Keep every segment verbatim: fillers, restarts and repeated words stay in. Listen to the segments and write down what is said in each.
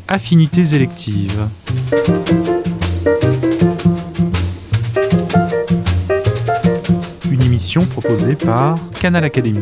Affinités électives. Une émission proposée par Canal Académie.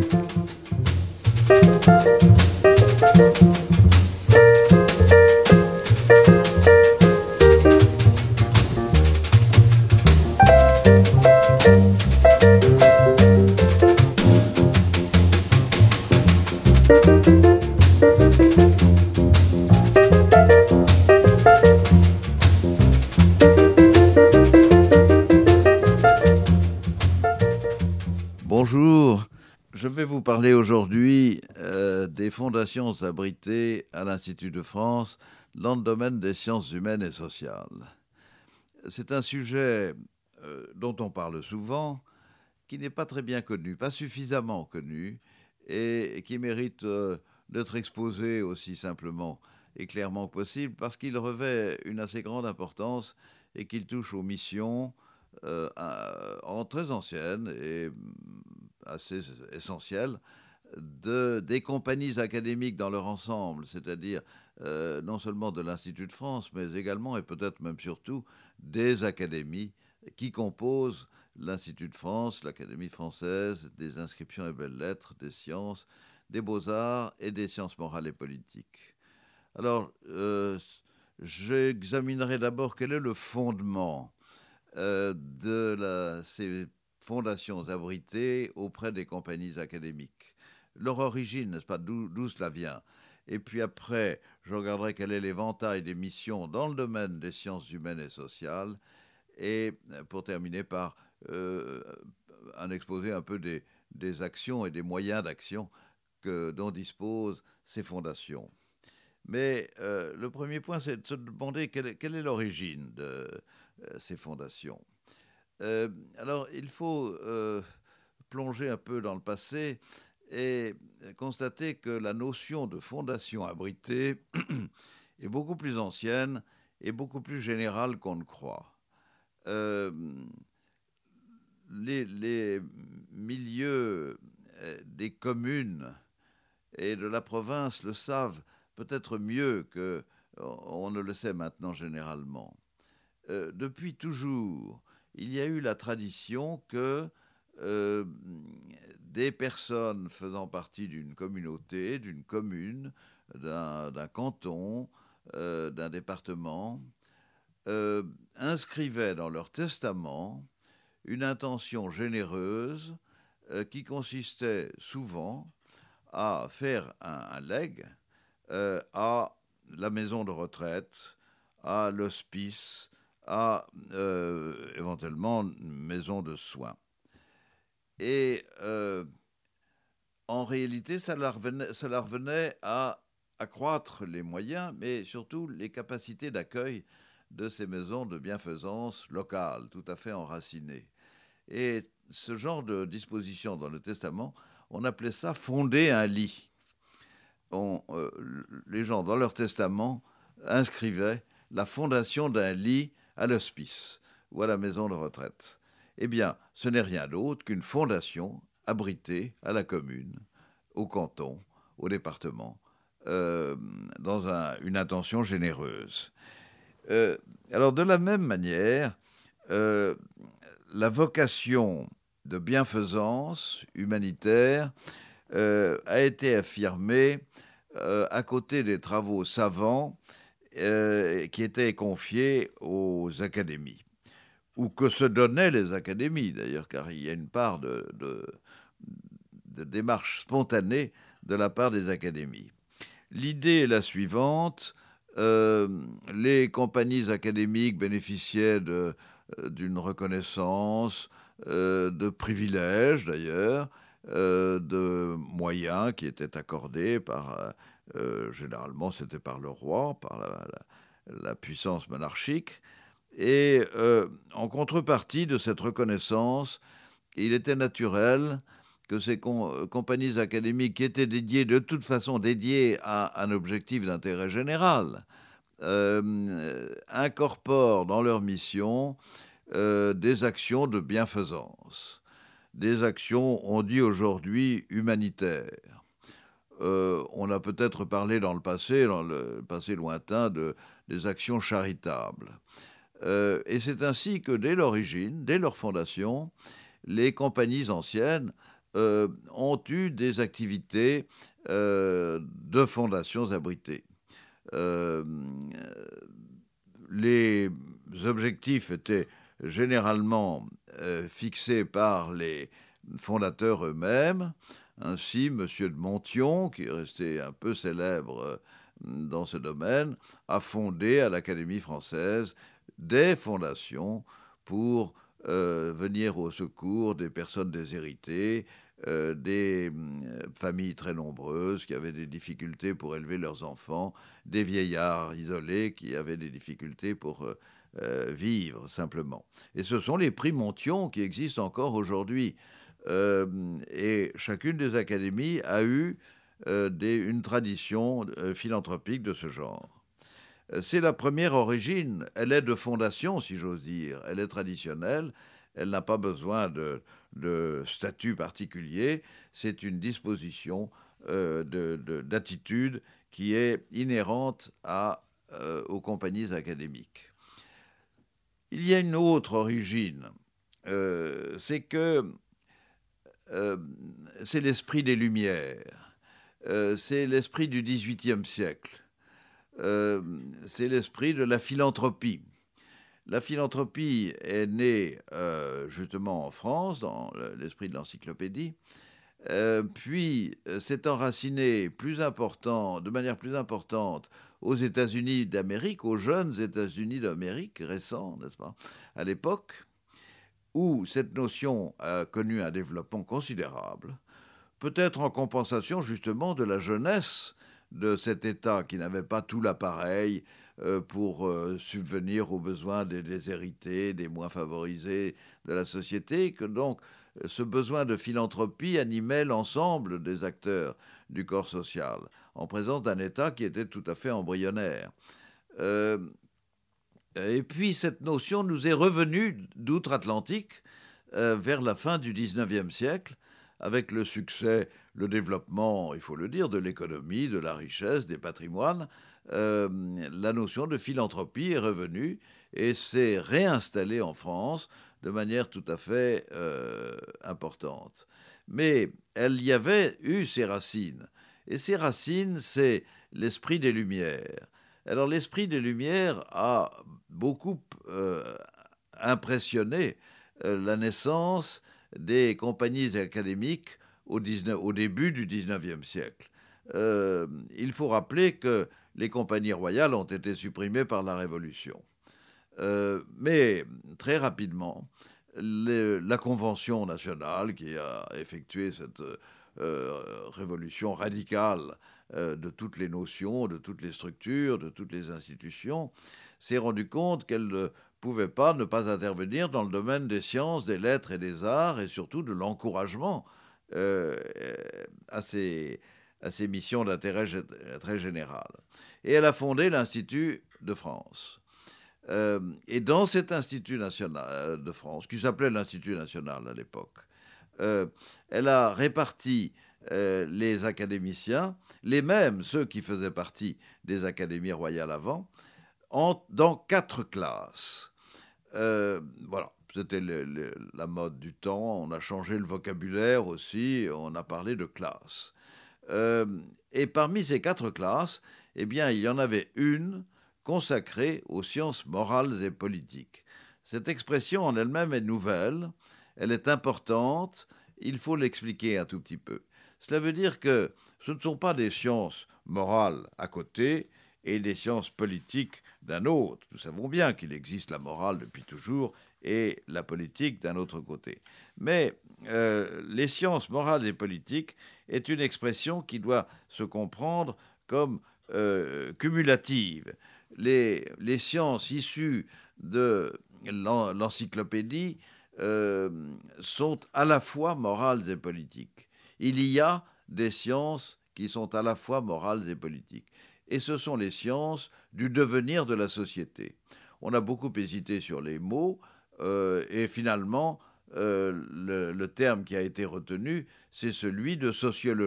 Bonjour, je vais vous parler aujourd'hui euh, des fondations abritées à l'Institut de France dans le domaine des sciences humaines et sociales. C'est un sujet euh, dont on parle souvent, qui n'est pas très bien connu, pas suffisamment connu, et qui mérite euh, d'être exposé aussi simplement et clairement que possible, parce qu'il revêt une assez grande importance et qu'il touche aux missions euh, en très anciennes et assez essentielles de, des compagnies académiques dans leur ensemble, c'est-à-dire euh, non seulement de l'Institut de France, mais également et peut-être même surtout des académies qui composent l'Institut de France, l'Académie française, des inscriptions et belles-lettres, des sciences, des beaux-arts et des sciences morales et politiques. Alors, euh, j'examinerai d'abord quel est le fondement euh, de la, ces fondations abritées auprès des compagnies académiques. Leur origine, n'est-ce pas, d'où, d'où cela vient. Et puis après, je regarderai quel est l'éventail des missions dans le domaine des sciences humaines et sociales. Et pour terminer par euh, un exposé un peu des, des actions et des moyens d'action que, dont disposent ces fondations. Mais euh, le premier point, c'est de se demander quelle est, quelle est l'origine de euh, ces fondations. Euh, alors, il faut euh, plonger un peu dans le passé et constater que la notion de fondation abritée est beaucoup plus ancienne et beaucoup plus générale qu'on ne croit. Euh, les, les milieux des communes et de la province le savent peut-être mieux qu'on ne le sait maintenant généralement. Euh, depuis toujours, il y a eu la tradition que euh, des personnes faisant partie d'une communauté, d'une commune, d'un, d'un canton, euh, d'un département, euh, inscrivaient dans leur testament une intention généreuse euh, qui consistait souvent à faire un, un legs euh, à la maison de retraite, à l'hospice, à euh, éventuellement une maison de soins. Et euh, en réalité, ça leur, revenait, ça leur revenait à accroître les moyens, mais surtout les capacités d'accueil de ces maisons de bienfaisance locales, tout à fait enracinées. Et ce genre de disposition dans le testament, on appelait ça fonder un lit. On, euh, les gens, dans leur testament, inscrivaient la fondation d'un lit à l'hospice ou à la maison de retraite. Eh bien, ce n'est rien d'autre qu'une fondation abritée à la commune, au canton, au département, euh, dans un, une intention généreuse. Euh, alors, de la même manière, euh, la vocation de bienfaisance humanitaire euh, a été affirmée euh, à côté des travaux savants euh, qui étaient confiés aux académies, ou que se donnaient les académies d'ailleurs, car il y a une part de, de, de démarche spontanée de la part des académies. L'idée est la suivante, euh, les compagnies académiques bénéficiaient de, d'une reconnaissance, euh, de privilèges d'ailleurs, euh, de moyens qui étaient accordés par, euh, généralement c'était par le roi, par la, la, la puissance monarchique, et euh, en contrepartie de cette reconnaissance, il était naturel que ces com- compagnies académiques qui étaient dédiées, de toute façon dédiées à un objectif d'intérêt général, euh, incorporent dans leur mission euh, des actions de bienfaisance, des actions, on dit aujourd'hui, humanitaires. euh, on a peut-être parlé dans le passé, dans le passé lointain, de, des actions charitables. Euh, et c'est ainsi que dès l'origine, dès leur fondation, les compagnies anciennes euh, ont eu des activités euh, de fondations abritées. Euh, les objectifs étaient généralement euh, fixés par les fondateurs eux-mêmes. Ainsi, M. de Monthyon, qui est resté un peu célèbre euh, dans ce domaine, a fondé à l'Académie française des fondations pour euh, venir au secours des personnes déshéritées, euh, des euh, familles très nombreuses qui avaient des difficultés pour élever leurs enfants, des vieillards isolés qui avaient des difficultés pour euh, euh, vivre simplement. Et ce sont les prix Monthyon qui existent encore aujourd'hui. Euh, et chacune des académies a eu euh, des, une tradition euh, philanthropique de ce genre. C'est la première origine, elle est de fondation, si j'ose dire, elle est traditionnelle, elle n'a pas besoin de, de statut particulier, c'est une disposition euh, de, de, d'attitude qui est inhérente à, euh, aux compagnies académiques. Il y a une autre origine, euh, c'est que euh, c'est l'esprit des Lumières, euh, c'est l'esprit du dix-huitième siècle. Euh, c'est l'esprit de la philanthropie. La philanthropie est née euh, justement en France, dans l'esprit de l'encyclopédie, euh, puis s'est enracinée plus important, de manière plus importante aux États-Unis d'Amérique, aux jeunes États-Unis d'Amérique récents, n'est-ce pas, à l'époque, où cette notion a connu un développement considérable, peut-être en compensation justement de la jeunesse de cet État qui n'avait pas tout l'appareil euh, pour euh, subvenir aux besoins des déshérités, des moins favorisés de la société, que donc ce besoin de philanthropie animait l'ensemble des acteurs du corps social, en présence d'un État qui était tout à fait embryonnaire. Euh, et puis cette notion nous est revenue d'outre-Atlantique euh, vers la fin du dix-neuvième siècle, avec le succès, le développement, il faut le dire, de l'économie, de la richesse, des patrimoines. Euh, la notion de philanthropie est revenue et s'est réinstallée en France de manière tout à fait euh, importante. Mais elle y avait eu ses racines. Et ces racines, c'est l'esprit des Lumières. Alors l'esprit des Lumières a beaucoup euh, impressionné euh, la naissance des compagnies académiques au, dix-neuf, au début du dix-neuvième siècle. Euh, il faut rappeler que les compagnies royales ont été supprimées par la Révolution. Euh, mais très rapidement, les, la Convention nationale qui a effectué cette euh, révolution radicale euh, de toutes les notions, de toutes les structures, de toutes les institutions, s'est rendu compte qu'elle ne pouvait pas ne pas intervenir dans le domaine des sciences, des lettres et des arts, et surtout de l'encouragement euh, à, ces, à ces missions d'intérêt très général. Et elle a fondé l'Institut de France. Euh, et dans cet Institut national de France, qui s'appelait l'Institut national à l'époque, euh, elle a réparti euh, les académiciens, les mêmes, ceux qui faisaient partie des académies royales avant, en, dans quatre classes. Euh, voilà, c'était le, le, la mode du temps, on a changé le vocabulaire aussi, on a parlé de classes. Euh, et parmi ces quatre classes, eh bien, il y en avait une consacrée aux sciences morales et politiques. Cette expression en elle-même est nouvelle, elle est importante, il faut l'expliquer un tout petit peu. Cela veut dire que ce ne sont pas des sciences morales à côté et des sciences politiques d'un autre. Nous savons bien qu'il existe la morale depuis toujours et la politique d'un autre côté. Mais euh, les sciences morales et politiques est une expression qui doit se comprendre comme euh, cumulative. Les, les sciences issues de l'encyclopédie euh, sont à la fois morales et politiques. Il y a des sciences qui sont à la fois morales et politiques. Et ce sont les sciences du devenir de la société. On a beaucoup hésité sur les mots, euh, et finalement, euh, le, le terme qui a été retenu, c'est celui de sociologie.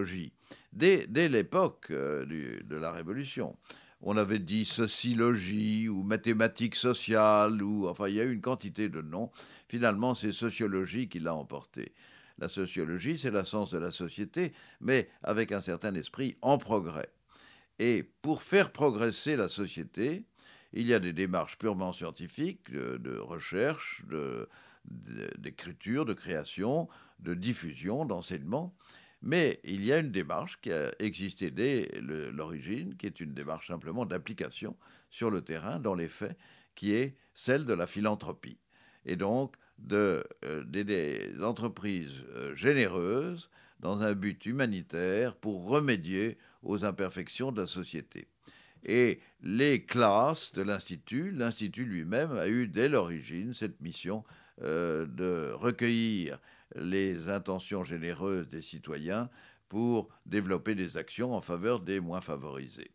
dès, dès l'époque euh, du, de la Révolution. On avait dit sociologie ou mathématiques sociales, ou enfin il y a eu une quantité de noms. Finalement, c'est sociologie qui l'a emporté. La sociologie, c'est la science de la société, mais avec un certain esprit en progrès. Et pour faire progresser la société, il y a des démarches purement scientifiques, de, de recherche, de, de, d'écriture, de création, de diffusion, d'enseignement. Mais il y a une démarche qui a existé dès le, l'origine, qui est une démarche simplement d'application sur le terrain, dans les faits, qui est celle de la philanthropie. Et donc, de, euh, des, des entreprises euh, généreuses dans un but humanitaire pour remédier aux imperfections de la société. Et les classes de l'Institut, l'Institut lui-même a eu dès l'origine cette mission euh, de recueillir les intentions généreuses des citoyens pour développer des actions en faveur des moins favorisés.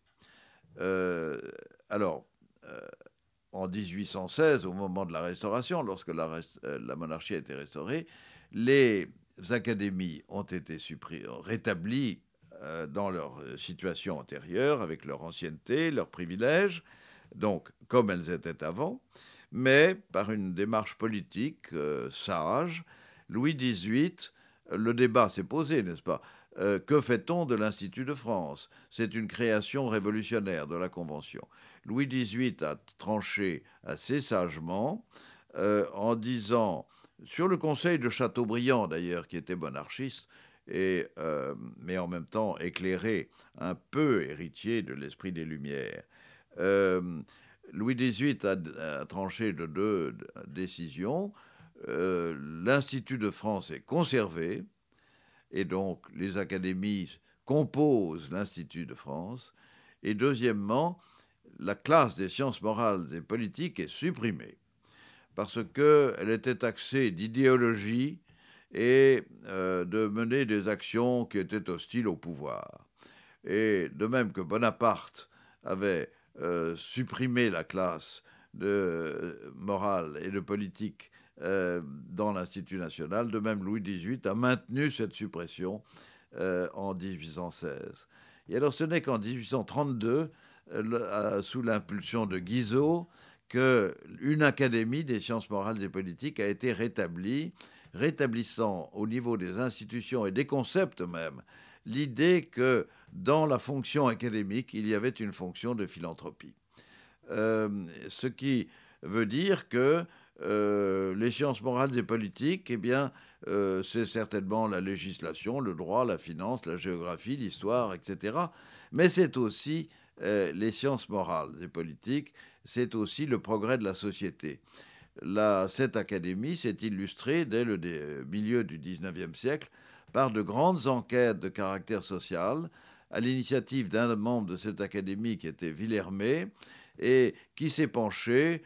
Euh, alors, euh, en dix-huit cent seize, au moment de la Restauration, lorsque la, rest- euh, la monarchie a été restaurée, les académies ont été supprimées, rétablies euh, dans leur situation antérieure, avec leur ancienneté, leurs privilèges, donc comme elles étaient avant, mais par une démarche politique euh, sage. Louis dix-huit, le débat s'est posé, n'est-ce pas? Euh, que fait-on de l'Institut de France? C'est une création révolutionnaire de la Convention. Louis dix-huit a tranché assez sagement euh, en disant, sur le conseil de Chateaubriand d'ailleurs, qui était monarchiste, et, euh, mais en même temps éclairé, un peu héritier de l'esprit des Lumières, euh, Louis dix-huit a, a tranché de deux décisions. Euh, L'Institut de France est conservé, et donc les académies composent l'Institut de France. Et deuxièmement, la classe des sciences morales et politiques est supprimée, parce qu'elle était taxée d'idéologie et euh, de mener des actions qui étaient hostiles au pouvoir. Et de même que Bonaparte avait euh, supprimé la classe de euh, morale et de politique euh, dans l'Institut national, de même Louis dix-huit a maintenu cette suppression euh, en dix-huit cent seize. Et alors ce n'est qu'en dix-huit cent trente-deux, euh, sous l'impulsion de Guizot, qu'une académie des sciences morales et politiques a été rétablie, rétablissant au niveau des institutions et des concepts même l'idée que dans la fonction académique, il y avait une fonction de philanthropie. Euh, ce qui veut dire que euh, les sciences morales et politiques, eh bien, euh, c'est certainement la législation, le droit, la finance, la géographie, l'histoire, et cetera. Mais c'est aussi euh, les sciences morales et politiques, c'est aussi le progrès de la société. La, cette académie s'est illustrée dès le dé, milieu du dix-neuvième siècle par de grandes enquêtes de caractère social, à l'initiative d'un membre de cette académie qui était Villermé, et qui s'est penché,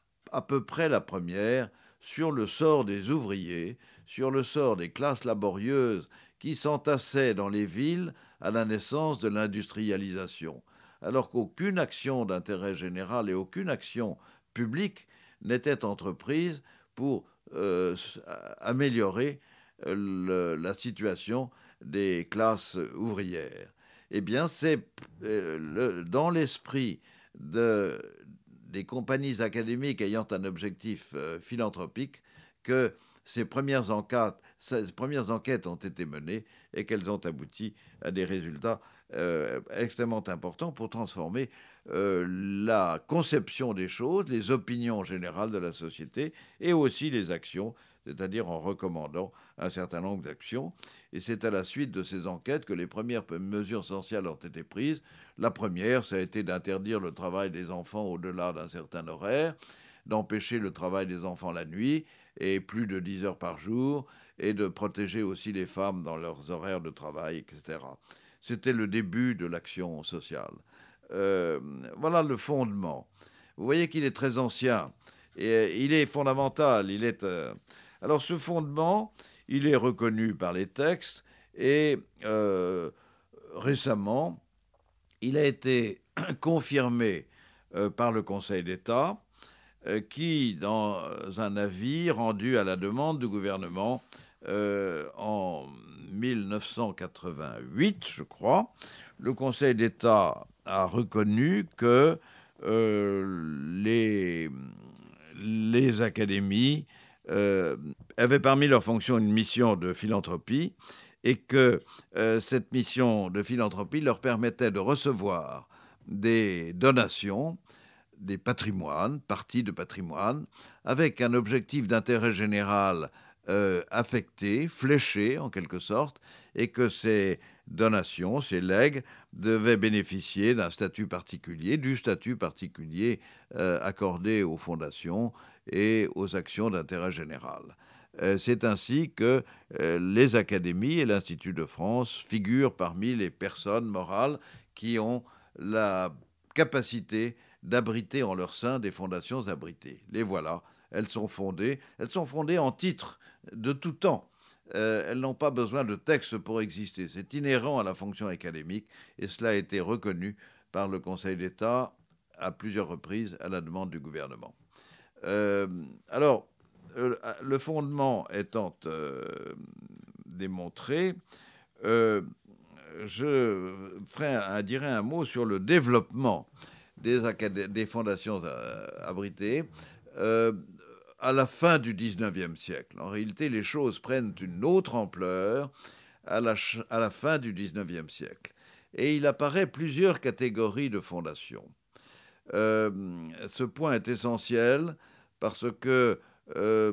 à peu près la première, sur le sort des ouvriers, sur le sort des classes laborieuses qui s'entassaient dans les villes à la naissance de l'industrialisation, alors qu'aucune action d'intérêt général et aucune action publique n'était entreprise pour euh, améliorer le, la situation des classes ouvrières. Eh bien, c'est euh, le, dans l'esprit de, des compagnies académiques ayant un objectif euh, philanthropique que ces premières, enquêtes, ces premières enquêtes ont été menées et qu'elles ont abouti à des résultats euh, extrêmement importants pour transformer euh, la conception des choses, les opinions générales de la société et aussi les actions, c'est-à-dire en recommandant un certain nombre d'actions. Et c'est à la suite de ces enquêtes que les premières mesures essentielles ont été prises. La première, ça a été d'interdire le travail des enfants au-delà d'un certain horaire, d'empêcher le travail des enfants la nuit, et plus de dix heures par jour, et de protéger aussi les femmes dans leurs horaires de travail, et cetera. C'était le début de l'action sociale. Euh, voilà le fondement. Vous voyez qu'il est très ancien, et il est fondamental. Il est, euh... Alors ce fondement, il est reconnu par les textes, et euh, récemment, il a été confirmé euh, par le Conseil d'État, euh, qui, dans un avis rendu à la demande du gouvernement euh, en mille neuf cent quatre-vingt-huit, je crois, le Conseil d'État a reconnu que euh, les, les académies euh, avaient parmi leurs fonctions une mission de philanthropie et que euh, cette mission de philanthropie leur permettait de recevoir des donations, des patrimoines, parties de patrimoine, avec un objectif d'intérêt général euh, affecté, fléché en quelque sorte, et que ces donations, ces legs, devaient bénéficier d'un statut particulier, du statut particulier euh, accordé aux fondations et aux actions d'intérêt général. Euh, c'est ainsi que euh, les académies et l'Institut de France figurent parmi les personnes morales qui ont la capacité d'abriter en leur sein des fondations abritées. Les voilà, elles sont fondées, elles sont fondées en titre de tout temps. Euh, elles n'ont pas besoin de texte pour exister. C'est inhérent à la fonction académique et cela a été reconnu par le Conseil d'État à plusieurs reprises à la demande du gouvernement. Euh, alors, euh, le fondement étant euh, démontré, euh, je ferai un, dirai un mot sur le développement des, des fondations abritées euh, à la fin du dix-neuvième siècle. En réalité, les choses prennent une autre ampleur à la, à la fin du dix-neuvième siècle. Et il apparaît plusieurs catégories de fondations. Euh, ce point est essentiel parce que euh,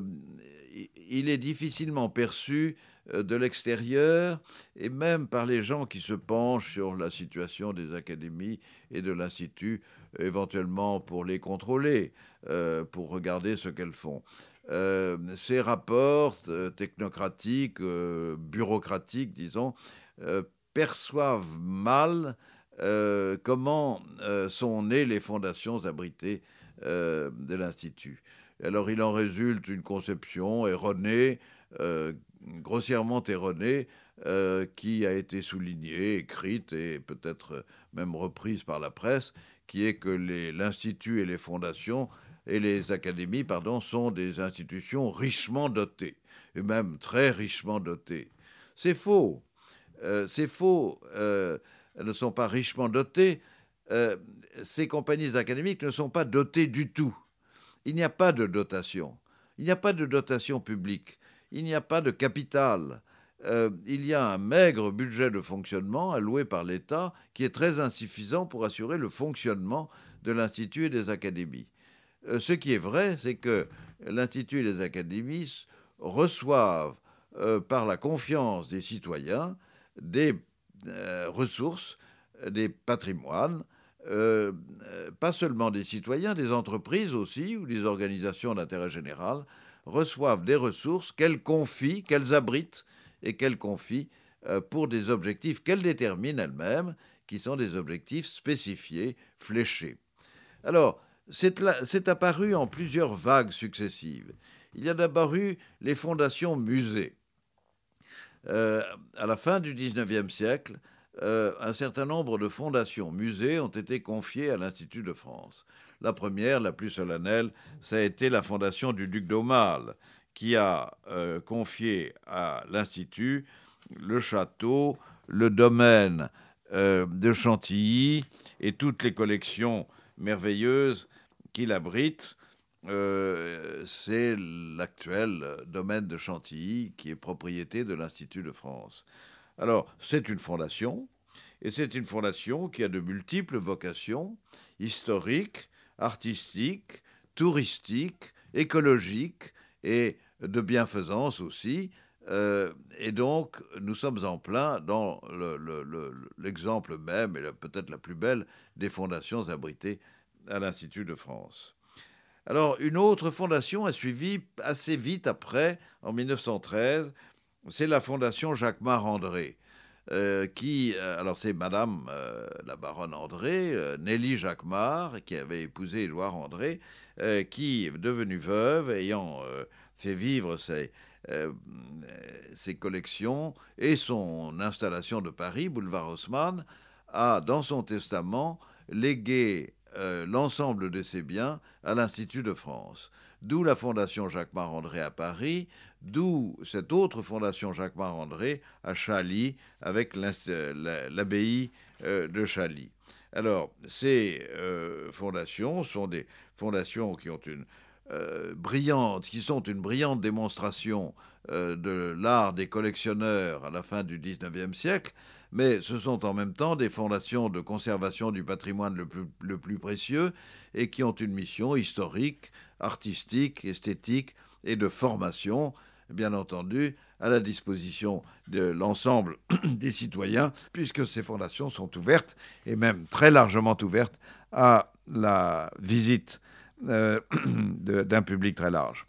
il est difficilement perçu de l'extérieur et même par les gens qui se penchent sur la situation des académies et de l'Institut, éventuellement pour les contrôler, euh, pour regarder ce qu'elles font. Euh, ces rapports euh, technocratiques, euh, bureaucratiques, disons, euh, perçoivent mal euh, comment euh, sont nées les fondations abritées euh, de l'Institut. Alors il en résulte une conception erronée, euh, grossièrement erronée, euh, qui a été soulignée, écrite et peut-être même reprise par la presse, qui est que les, l'Institut et les fondations et les académies, pardon, sont des institutions richement dotées, et même très richement dotées. C'est faux. Euh, c'est faux. Euh, elles ne sont pas richement dotées. Euh, ces compagnies académiques ne sont pas dotées du tout. Il n'y a pas de dotation. Il n'y a pas de dotation publique. Il n'y a pas de capital. Euh, il y a un maigre budget de fonctionnement alloué par l'État qui est très insuffisant pour assurer le fonctionnement de l'Institut et des académies. Euh, ce qui est vrai, c'est que l'Institut et les académies reçoivent, euh, par la confiance des citoyens, des euh, ressources, des patrimoines, Euh, pas seulement des citoyens, des entreprises aussi, ou des organisations d'intérêt général, reçoivent des ressources qu'elles confient, qu'elles abritent et qu'elles confient euh, pour des objectifs qu'elles déterminent elles-mêmes, qui sont des objectifs spécifiés, fléchés. Alors, c'est, là, c'est apparu en plusieurs vagues successives. Il y a d'abord eu les fondations musées. Euh, à la fin du dix-neuvième siècle, Euh, un certain nombre de fondations, musées, ont été confiées à l'Institut de France. La première, la plus solennelle, ça a été la fondation du duc d'Aumale, qui a euh, confié à l'Institut le château, le domaine euh, de Chantilly et toutes les collections merveilleuses qu'il abrite. Euh, c'est l'actuel domaine de Chantilly qui est propriété de l'Institut de France. Alors, c'est une fondation, et c'est une fondation qui a de multiples vocations, historiques, artistiques, touristiques, écologiques et de bienfaisance aussi. Euh, et donc, nous sommes en plein dans le, le, le, l'exemple même, et peut-être la plus belle, des fondations abritées à l'Institut de France. Alors, une autre fondation a suivi assez vite après, en mille neuf cent treize, c'est la fondation Jacquemart-André, euh, qui, euh, alors c'est Madame euh, la baronne André, euh, Nelly Jacquemart, qui avait épousé Édouard André, euh, qui, devenue veuve, ayant euh, fait vivre ses, euh, ses collections et son installation de Paris, boulevard Haussmann, a, dans son testament, légué euh, l'ensemble de ses biens à l'Institut de France. D'où la Fondation Jacques Marandré à Paris, d'où cette autre Fondation Jacques Marandré à Chailly, avec l'abbaye de Chailly. Alors, ces euh, fondations sont des fondations qui ont une euh, brillante, qui sont une brillante démonstration euh, de l'art des collectionneurs à la fin du dix-neuvième siècle, mais ce sont en même temps des fondations de conservation du patrimoine le plus, le plus précieux et qui ont une mission historique, artistique, esthétique et de formation, bien entendu, à la disposition de l'ensemble des citoyens, puisque ces fondations sont ouvertes, et même très largement ouvertes, à la visite euh, d'un public très large.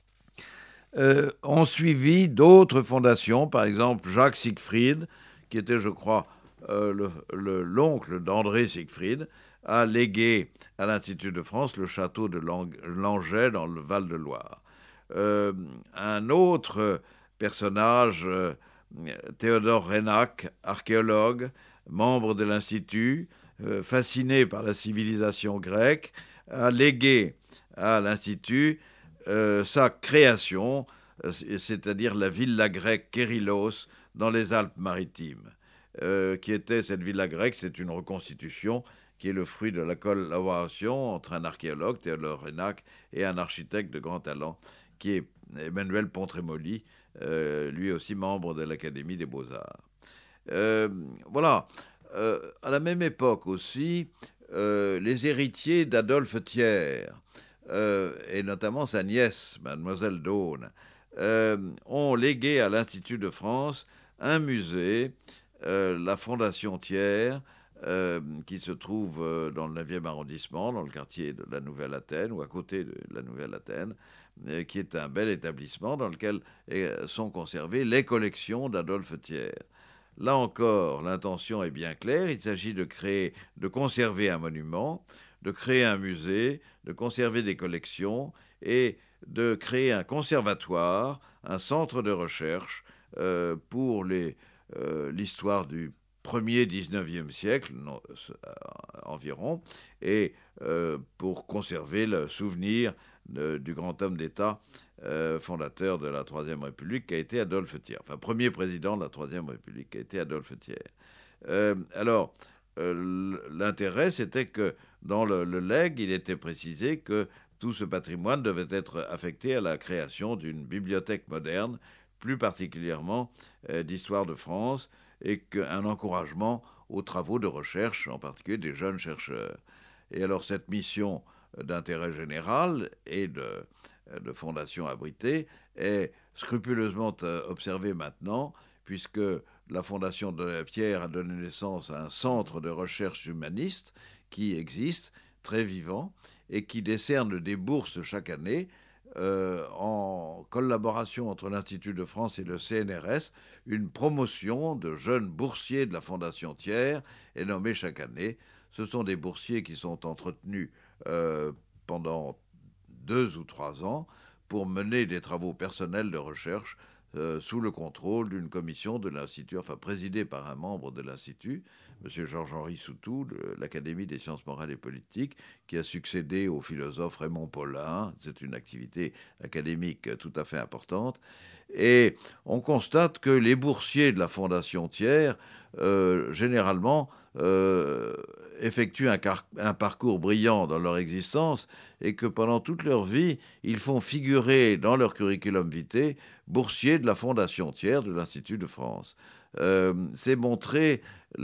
Euh, ont suivi d'autres fondations, par exemple Jacques Siegfried, qui était, je crois, euh, le, le, l'oncle d'André Siegfried, a légué à l'Institut de France le château de Langeais dans le Val-de-Loire. Euh, un autre personnage, euh, Théodore Reynac, archéologue, membre de l'Institut, euh, fasciné par la civilisation grecque, a légué à l'Institut euh, sa création, euh, c'est-à-dire la villa grecque Kérylos dans les Alpes-Maritimes. Euh, qui était cette villa grecque, c'est une reconstitution qui est le fruit de la collaboration entre un archéologue, Théodore Reynac, et un architecte de grand talent, qui est Emmanuel Pontremoli, euh, lui aussi membre de l'Académie des Beaux-Arts. Euh, voilà. Euh, à la même époque aussi, euh, les héritiers d'Adolphe Thiers, euh, et notamment sa nièce, mademoiselle Daune, euh, ont légué à l'Institut de France un musée, euh, la Fondation Thiers, euh, qui se trouve euh, dans le neuvième arrondissement, dans le quartier de la Nouvelle-Athènes, ou à côté de la Nouvelle-Athènes, euh, qui est un bel établissement dans lequel euh, sont conservées les collections d'Adolphe Thiers. Là encore, l'intention est bien claire. Il s'agit de créer, de conserver un monument, de créer un musée, de conserver des collections et de créer un conservatoire, un centre de recherche euh, pour les, euh, l'histoire du premier dix-neuvième siècle non, euh, environ, et euh, pour conserver le souvenir de, du grand homme d'État Euh, fondateur de la Troisième République, qui a été Adolphe Thiers. Enfin, premier président de la Troisième République, qui a été Adolphe Thiers. Euh, alors, euh, l'intérêt, c'était que dans le, le legs, il était précisé que tout ce patrimoine devait être affecté à la création d'une bibliothèque moderne, plus particulièrement euh, d'histoire de France, et qu'un encouragement aux travaux de recherche, en particulier des jeunes chercheurs. Et alors, cette mission d'intérêt général et de de fondation abritée est scrupuleusement observée maintenant, puisque la Fondation de Pierre a donné naissance à un centre de recherche humaniste qui existe, très vivant, et qui décerne des bourses chaque année euh, en collaboration entre l'Institut de France et le C N R S. Une promotion de jeunes boursiers de la Fondation Thiers est nommée chaque année. Ce sont des boursiers qui sont entretenus euh, pendant deux ou trois ans pour mener des travaux personnels de recherche euh, sous le contrôle d'une commission de l'Institut, enfin présidée par un membre de l'Institut, M. Georges-Henri Soutou, de l'Académie des sciences morales et politiques, qui a succédé au philosophe Raymond Paulin. C'est une activité académique tout à fait importante. Et on constate que les boursiers de la Fondation Thiers, euh, généralement, euh, effectuent un, car- un parcours brillant dans leur existence et que pendant toute leur vie, ils font figurer dans leur curriculum vitae boursiers de la Fondation Thiers de l'Institut de France. Euh, c'est montrer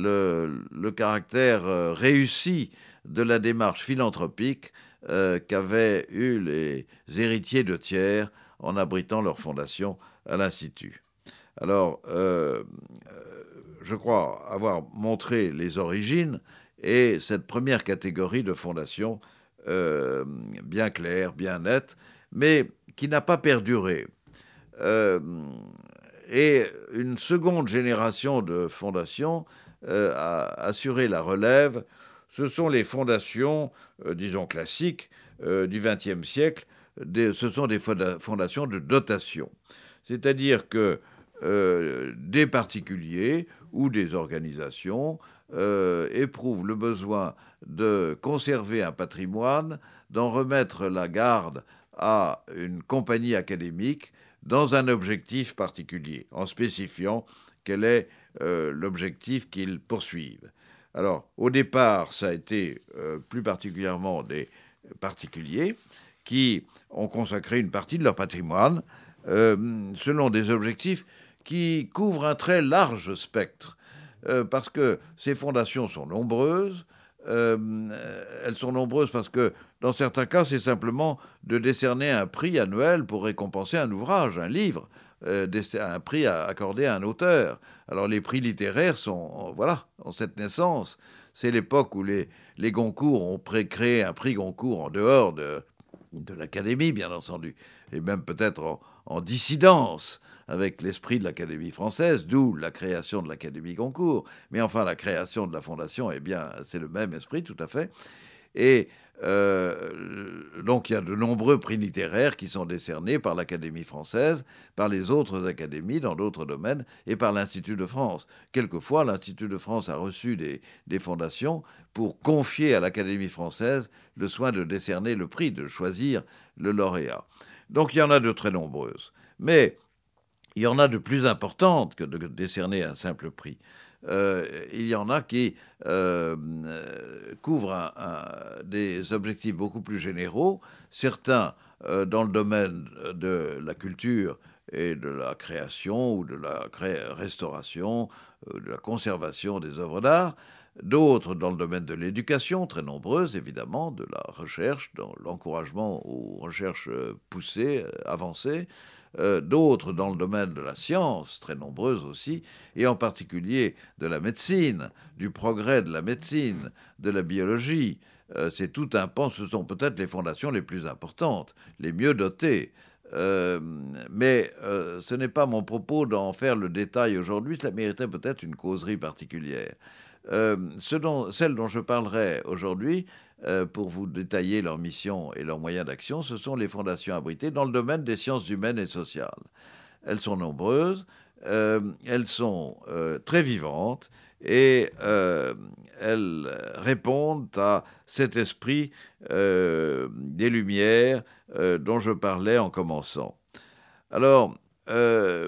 le, le caractère euh, réussi de la démarche philanthropique euh, qu'avaient eu les héritiers de Thiers en abritant leur fondation à l'Institut. Alors, euh, je crois avoir montré les origines et cette première catégorie de fondation euh, bien claire, bien nette, mais qui n'a pas perduré. Euh, et une seconde génération de fondations euh, a assuré la relève. Ce sont les fondations, euh, disons, classiques euh, du vingtième siècle. Des, ce sont des fondations de dotation. C'est-à-dire que euh, des particuliers ou des organisations euh, éprouvent le besoin de conserver un patrimoine, d'en remettre la garde à une compagnie académique dans un objectif particulier, en spécifiant quel est euh, l'objectif qu'ils poursuivent. Alors, au départ, ça a été euh, plus particulièrement des particuliers qui ont consacré une partie de leur patrimoine euh, selon des objectifs qui couvrent un très large spectre, euh, parce que ces fondations sont nombreuses. Euh, elles sont nombreuses parce que, dans certains cas, c'est simplement de décerner un prix annuel pour récompenser un ouvrage, un livre, euh, un prix accordé à un auteur. Alors, les prix littéraires sont, voilà, ont cette naissance. C'est l'époque où les, les Goncourt ont créé un prix Goncourt en dehors de, de l'Académie, bien entendu, et même peut-être en, en dissidence avec l'esprit de l'Académie française, d'où la création de l'Académie Goncourt. Mais enfin, la création de la Fondation, eh bien, c'est le même esprit, tout à fait. Et euh, donc, il y a de nombreux prix littéraires qui sont décernés par l'Académie française, par les autres académies dans d'autres domaines, et par l'Institut de France. Quelquefois, l'Institut de France a reçu des, des fondations pour confier à l'Académie française le soin de décerner le prix, de choisir le lauréat. Donc, il y en a de très nombreuses. Mais il y en a de plus importantes que de décerner un simple prix. Euh, il y en a qui euh, couvrent un, un, des objectifs beaucoup plus généraux, certains euh, dans le domaine de la culture et de la création ou de la restauration, euh, de la conservation des œuvres d'art, d'autres dans le domaine de l'éducation, très nombreuses évidemment, de la recherche, dans l'encouragement aux recherches poussées, avancées, Euh, d'autres dans le domaine de la science, très nombreuses aussi, et en particulier de la médecine, du progrès de la médecine, de la biologie. Euh, c'est tout un pan, ce sont peut-être les fondations les plus importantes, les mieux dotées. Euh, mais euh, ce n'est pas mon propos d'en faire le détail aujourd'hui, cela mériterait peut-être une causerie particulière. Euh, ce dont, celles dont je parlerai aujourd'hui, euh, pour vous détailler leur mission et leurs moyens d'action, ce sont les fondations abritées dans le domaine des sciences humaines et sociales. Elles sont nombreuses, euh, elles sont euh, très vivantes et euh, elles répondent à cet esprit euh, des Lumières euh, dont je parlais en commençant. Alors, euh,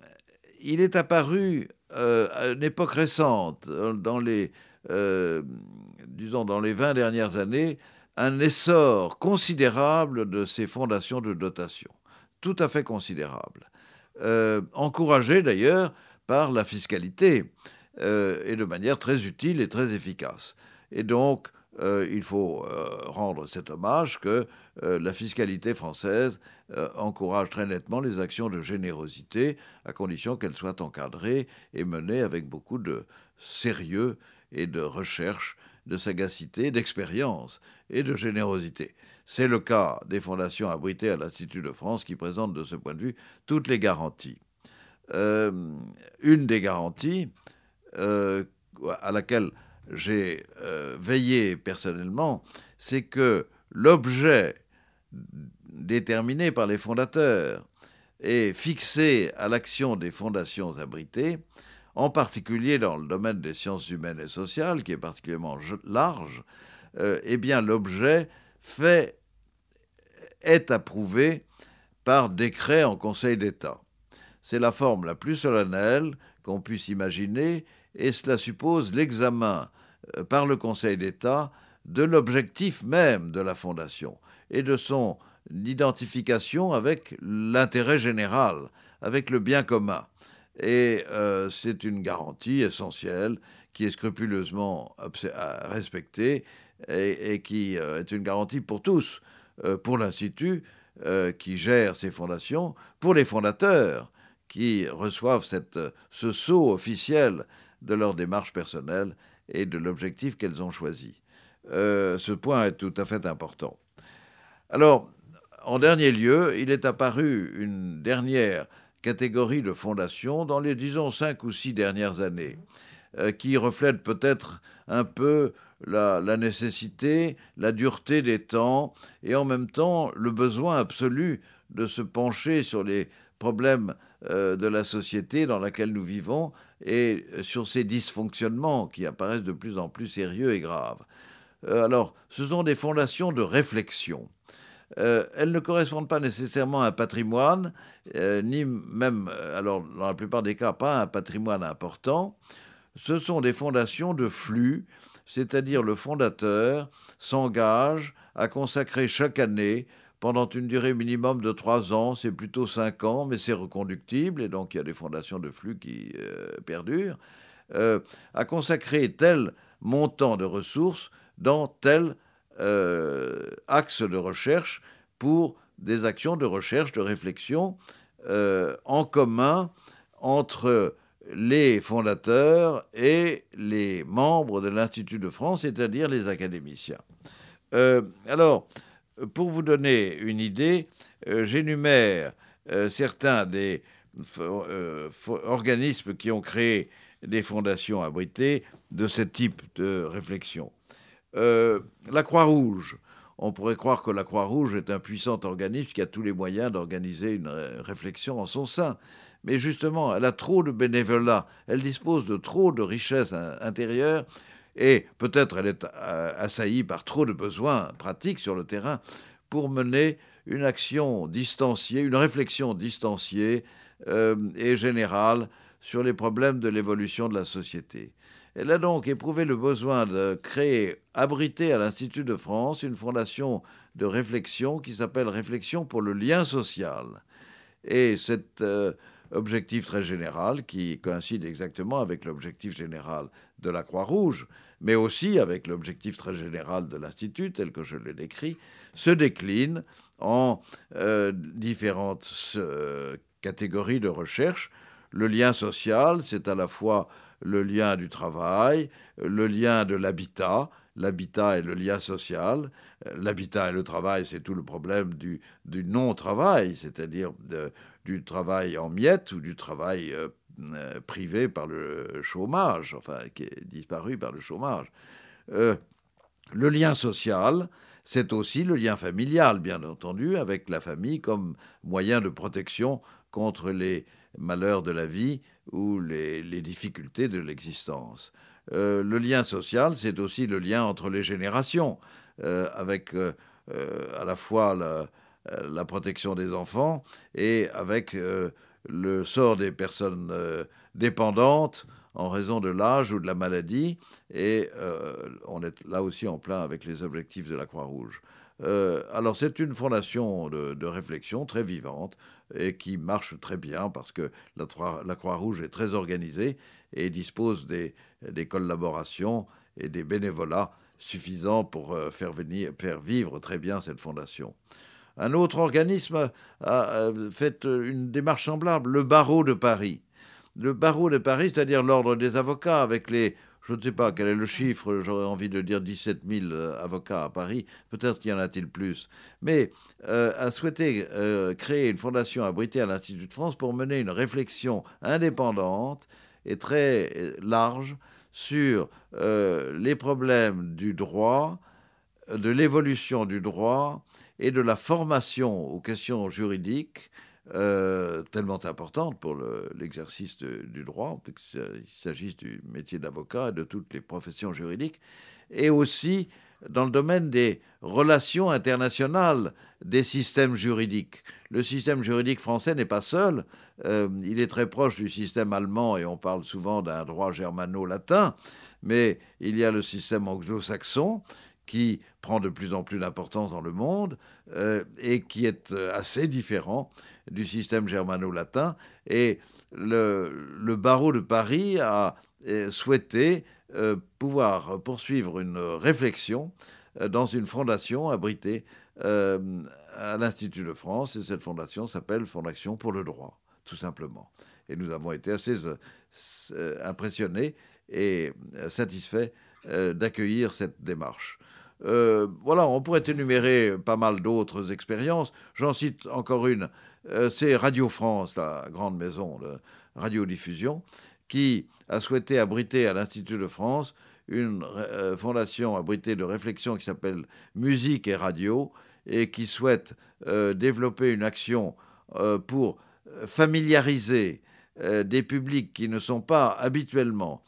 il est apparu euh, à une époque récente, dans les, euh, disons, dans les vingt dernières années, un essor considérable de ces fondations de dotation, tout à fait considérable, euh, encouragé d'ailleurs par la fiscalité, euh, et de manière très utile et très efficace. Et donc, euh, il faut euh, rendre cet hommage que euh, la fiscalité française euh, encourage très nettement les actions de générosité, à condition qu'elles soient encadrées et menées avec beaucoup de sérieux et de recherche, de sagacité, d'expérience et de générosité. C'est le cas des fondations abritées à l'Institut de France qui présentent de ce point de vue toutes les garanties. Euh, une des garanties euh, à laquelle j'ai euh, veillé personnellement, c'est que l'objet déterminé par les fondateurs et fixé à l'action des fondations abritées, en particulier dans le domaine des sciences humaines et sociales, qui est particulièrement large, euh, eh bien l'objet fait, est approuvé par décret en Conseil d'État. C'est la forme la plus solennelle qu'on puisse imaginer, et cela suppose l'examen euh, par le Conseil d'État de l'objectif même de la Fondation et de son identification avec l'intérêt général, avec le bien commun. Et euh, c'est une garantie essentielle qui est scrupuleusement respectée et, et qui euh, est une garantie pour tous, euh, pour l'Institut euh, qui gère ces fondations, pour les fondateurs qui reçoivent cette, ce sceau officiel de leur démarche personnelle et de l'objectif qu'elles ont choisi. Euh, ce point est tout à fait important. Alors, en dernier lieu, il est apparu une dernière catégorie de fondations dans les, disons, cinq ou six dernières années, euh, qui reflète peut-être un peu la, la nécessité, la dureté des temps, et en même temps le besoin absolu de se pencher sur les problèmes euh, de la société dans laquelle nous vivons et sur ces dysfonctionnements qui apparaissent de plus en plus sérieux et graves. Euh, alors, ce sont des fondations de réflexion. Euh, elles ne correspondent pas nécessairement à un patrimoine, euh, ni même, alors dans la plupart des cas, pas à un patrimoine important. Ce sont des fondations de flux, c'est-à-dire le fondateur s'engage à consacrer chaque année, pendant une durée minimum de trois ans, c'est plutôt cinq ans, mais c'est reconductible, et donc il y a des fondations de flux qui euh, perdurent, euh, à consacrer tel montant de ressources dans tel euh, axe de recherche pour des actions de recherche, de réflexion euh, en commun entre les fondateurs et les membres de l'Institut de France, c'est-à-dire les académiciens. Euh, alors, pour vous donner une idée, euh, j'énumère euh, certains des euh, organismes qui ont créé des fondations abritées de ce type de réflexion. Euh, la Croix-Rouge. On pourrait croire que la Croix-Rouge est un puissant organisme qui a tous les moyens d'organiser une réflexion en son sein. Mais justement, elle a trop de bénévolat, elle dispose de trop de richesses intérieures, et peut-être elle est assaillie par trop de besoins pratiques sur le terrain pour mener une action distanciée, une réflexion distanciée euh, et générale sur les problèmes de l'évolution de la société. Elle a donc éprouvé le besoin de créer, abriter à l'Institut de France, une fondation de réflexion qui s'appelle Réflexion pour le lien social. Et cet euh, objectif très général, qui coïncide exactement avec l'objectif général de la Croix-Rouge, mais aussi avec l'objectif très général de l'Institut, tel que je l'ai décrit, se décline en euh, différentes euh, catégories de recherche. Le lien social, c'est à la fois le lien du travail, le lien de l'habitat. L'habitat est le lien social. L'habitat et le travail, c'est tout le problème du, du non-travail, c'est-à-dire de, du travail en miettes ou du travail euh, privé par le chômage, enfin, qui est disparu par le chômage. Euh, le lien social, c'est aussi le lien familial, bien entendu, avec la famille comme moyen de protection contre les malheurs de la vie ou les, les difficultés de l'existence. Euh, le lien social, c'est aussi le lien entre les générations, euh, avec euh, à la fois la, la protection des enfants et avec euh, le sort des personnes euh, dépendantes en raison de l'âge ou de la maladie. Et euh, on est là aussi en plein avec les objectifs de la Croix-Rouge. Euh, alors c'est une fondation de, de réflexion très vivante et qui marche très bien parce que la, la Croix-Rouge est très organisée et dispose des, des collaborations et des bénévolats suffisants pour euh, faire, venir, faire vivre très bien cette fondation. Un autre organisme a fait une démarche semblable, le barreau de Paris. Le barreau de Paris, c'est-à-dire l'ordre des avocats, avec les, je ne sais pas quel est le chiffre, j'aurais envie de dire dix-sept mille avocats à Paris, peut-être qu'il y en a-t-il plus, mais euh, a souhaité euh, créer une fondation abritée à l'Institut de France pour mener une réflexion indépendante et très large sur euh, les problèmes du droit, de l'évolution du droit et de la formation aux questions juridiques, euh, tellement importante pour le, l'exercice de, du droit, qu'il s'agisse du métier d'avocat et de toutes les professions juridiques, et aussi dans le domaine des relations internationales des systèmes juridiques. Le système juridique français n'est pas seul, euh, il est très proche du système allemand et on parle souvent d'un droit germano-latin, mais il y a le système anglo-saxon qui prend de plus en plus d'importance dans le monde euh, et qui est assez différent du système germano-latin. Et le, le barreau de Paris a souhaité euh, pouvoir poursuivre une réflexion euh, dans une fondation abritée euh, à l'Institut de France. Et cette fondation s'appelle Fondation pour le droit, tout simplement. Et nous avons été assez euh, impressionnés et satisfaits euh, d'accueillir cette démarche. Euh, voilà, on pourrait énumérer pas mal d'autres expériences. J'en cite encore une. Euh, c'est Radio France, la grande maison de radiodiffusion, qui a souhaité abriter à l'Institut de France une euh, fondation abritée de réflexion qui s'appelle Musique et Radio et qui souhaite euh, développer une action euh, pour familiariser euh, des publics qui ne sont pas habituellement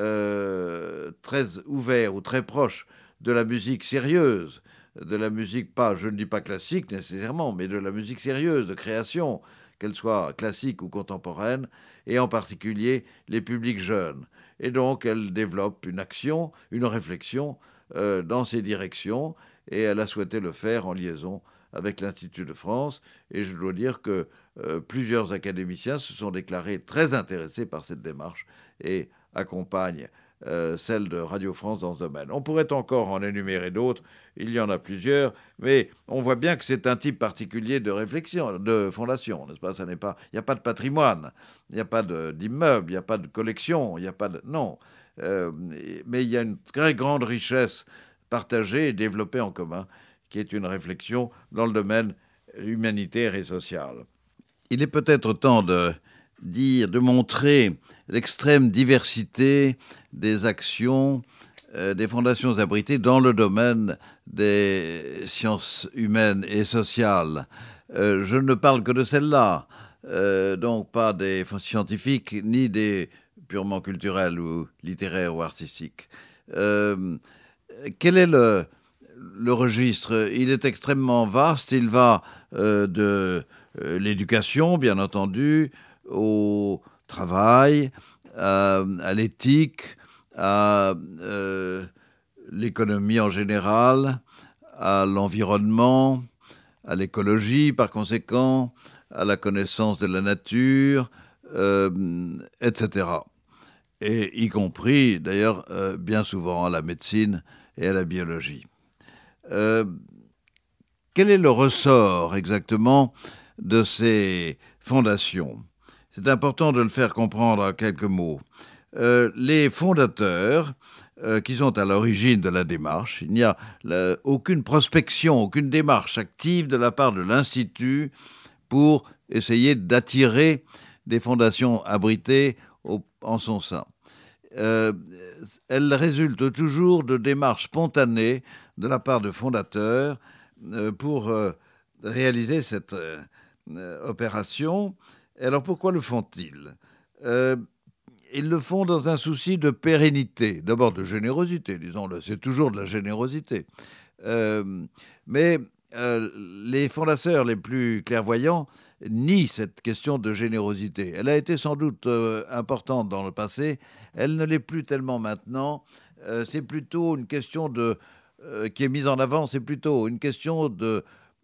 euh, très ouverts ou très proches de la musique sérieuse, de la musique, pas, je ne dis pas classique nécessairement, mais de la musique sérieuse, de création, qu'elle soit classique ou contemporaine, et en particulier les publics jeunes. Et donc, elle développe une action, une réflexion euh, dans ces directions, et elle a souhaité le faire en liaison avec l'Institut de France. Et je dois dire que euh, plusieurs académiciens se sont déclarés très intéressés par cette démarche et accompagnent euh, celle de Radio France dans ce domaine. On pourrait encore en énumérer d'autres, il y en a plusieurs, mais on voit bien que c'est un type particulier de réflexion, de fondation, n'est-ce pas? Ça n'est pas, il n'y a pas de patrimoine, il n'y a pas d'immeuble, il n'y a pas de collection, il n'y a pas de... Non. Euh, mais il y a une très grande richesse partagée et développée en commun, qui est une réflexion dans le domaine humanitaire et social. Il est peut-être temps de dire, de montrer l'extrême diversité des actions euh, des fondations abritées dans le domaine des sciences humaines et sociales. Euh, je ne parle que de celles-là, euh, donc pas des scientifiques ni des purement culturels ou littéraires ou artistiques. Euh, quel est le, le registre? Il est extrêmement vaste, il va euh, de euh, l'éducation, bien entendu, au travail, à, à l'éthique, à euh, l'économie en général, à l'environnement, à l'écologie par conséquent, à la connaissance de la nature, euh, et cetera. Et y compris, d'ailleurs, euh, bien souvent à la médecine et à la biologie. Euh, quel est le ressort exactement de ces fondations? C'est important de le faire comprendre en quelques mots. Euh, les fondateurs, euh, qui sont à l'origine de la démarche, il n'y a la, aucune prospection, aucune démarche active de la part de l'Institut pour essayer d'attirer des fondations abritées au, en son sein. Euh, elle résulte toujours de démarches spontanées de la part de fondateurs euh, pour euh, réaliser cette euh, opération. Alors pourquoi le font-ils? euh, Ils le font dans un souci de pérennité, d'abord de générosité, disons-le, c'est toujours de la générosité. Euh, mais euh, les fondateurs les plus clairvoyants nie cette question de générosité. Elle a été sans doute euh, importante dans le passé, elle ne l'est plus tellement maintenant. Euh, c'est plutôt une question de, euh, qui est mise en avant, c'est plutôt une question de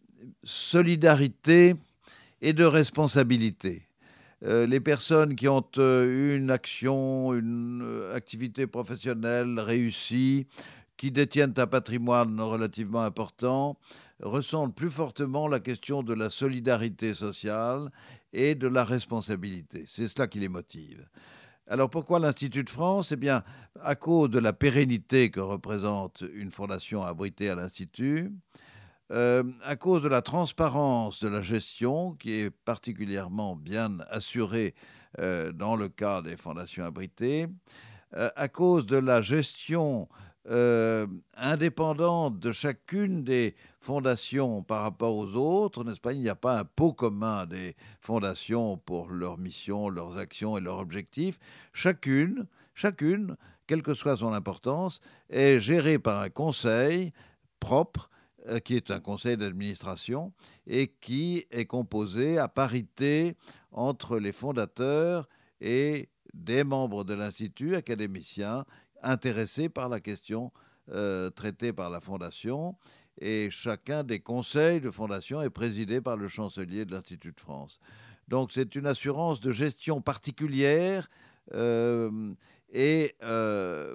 solidarité et de responsabilité. Euh, les personnes qui ont euh, une action, une euh, activité professionnelle réussie, qui détiennent un patrimoine relativement important, ressentent plus fortement la question de la solidarité sociale et de la responsabilité. C'est cela qui les motive. Alors pourquoi l'Institut de France? Eh bien, à cause de la pérennité que représente une fondation abritée à l'Institut, euh, à cause de la transparence de la gestion qui est particulièrement bien assurée euh, dans le cas des fondations abritées, euh, à cause de la gestion euh, indépendante de chacune des fondations par rapport aux autres, n'est-ce pas? Il n'y a pas un pot commun des fondations pour leur mission, leurs actions et leurs objectifs. Chacune, chacune, quelle que soit son importance, est gérée par un conseil propre, euh, qui est un conseil d'administration et qui est composé à parité entre les fondateurs et des membres de l'Institut, académiciens, intéressés par la question euh, traitée par la Fondation. Et chacun des conseils de fondation est présidé par le chancelier de l'Institut de France. Donc c'est une assurance de gestion particulière euh, et euh,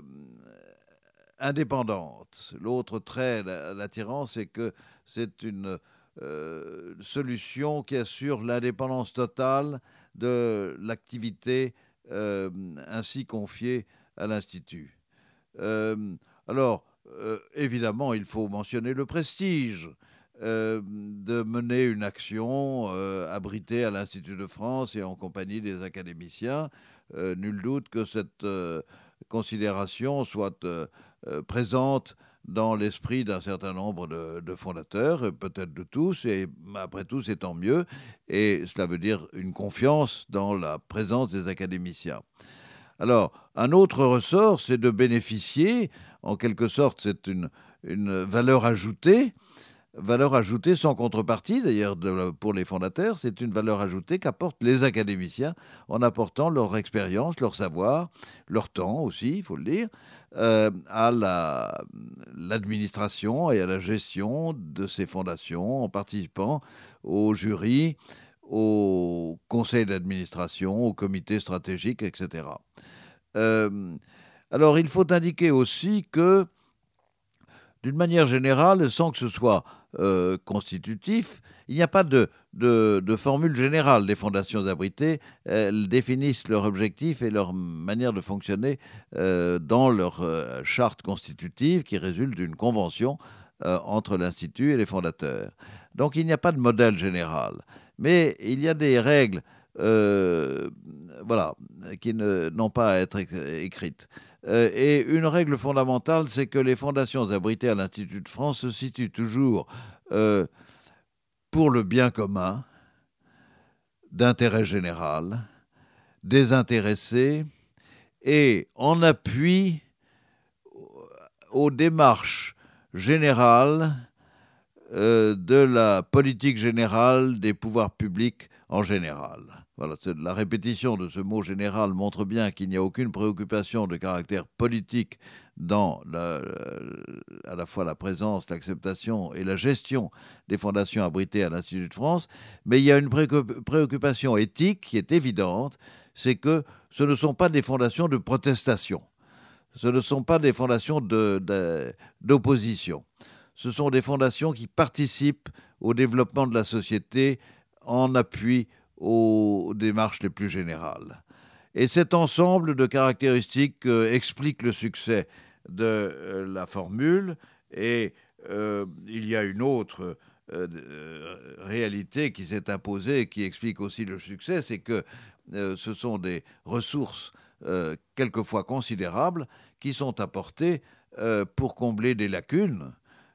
indépendante. L'autre trait d'attirant, c'est que c'est une euh, solution qui assure l'indépendance totale de l'activité euh, ainsi confiée à l'Institut. Euh, alors, euh, évidemment, il faut mentionner le prestige euh, de mener une action euh, abritée à l'Institut de France et en compagnie des académiciens. Euh, nul doute que cette euh, considération soit euh, euh, présente dans l'esprit d'un certain nombre de, de fondateurs, peut-être de tous, et après tout, c'est tant mieux. Et cela veut dire une confiance dans la présence des académiciens. Alors, un autre ressort, c'est de bénéficier, en quelque sorte, c'est une, une valeur ajoutée, valeur ajoutée sans contrepartie, d'ailleurs, de, pour les fondateurs, c'est une valeur ajoutée qu'apportent les académiciens en apportant leur expérience, leur savoir, leur temps aussi, il faut le dire, euh, à la, l'administration et à la gestion de ces fondations, en participant au jury, au conseil d'administration, au comité stratégique, et cetera. Euh, alors, il faut indiquer aussi que, d'une manière générale, sans que ce soit euh, constitutif, il n'y a pas de, de, de formule générale des fondations abritées. Elles définissent leur objectif et leur manière de fonctionner euh, dans leur euh, charte constitutive qui résulte d'une convention euh, entre l'Institut et les fondateurs. Donc il n'y a pas de modèle général, mais il y a des règles euh, voilà, qui ne, n'ont pas à être écrites. Euh, et une règle fondamentale, c'est que les fondations abritées à l'Institut de France se situent toujours euh, pour le bien commun, d'intérêt général, désintéressé, et en appui aux démarches générales euh, de la politique générale des pouvoirs publics en général. Voilà, la répétition de ce mot général montre bien qu'il n'y a aucune préoccupation de caractère politique dans la, à la fois la présence, l'acceptation et la gestion des fondations abritées à l'Institut de France, mais il y a une préoccupation éthique qui est évidente, c'est que ce ne sont pas des fondations de protestation, ce ne sont pas des fondations de, de, d'opposition, ce sont des fondations qui participent au développement de la société en appui aux démarches les plus générales. Et cet ensemble de caractéristiques euh, explique le succès de euh, la formule. Et euh, il y a une autre euh, euh, réalité qui s'est imposée et qui explique aussi le succès, c'est que euh, ce sont des ressources euh, quelquefois considérables qui sont apportées euh, pour combler des lacunes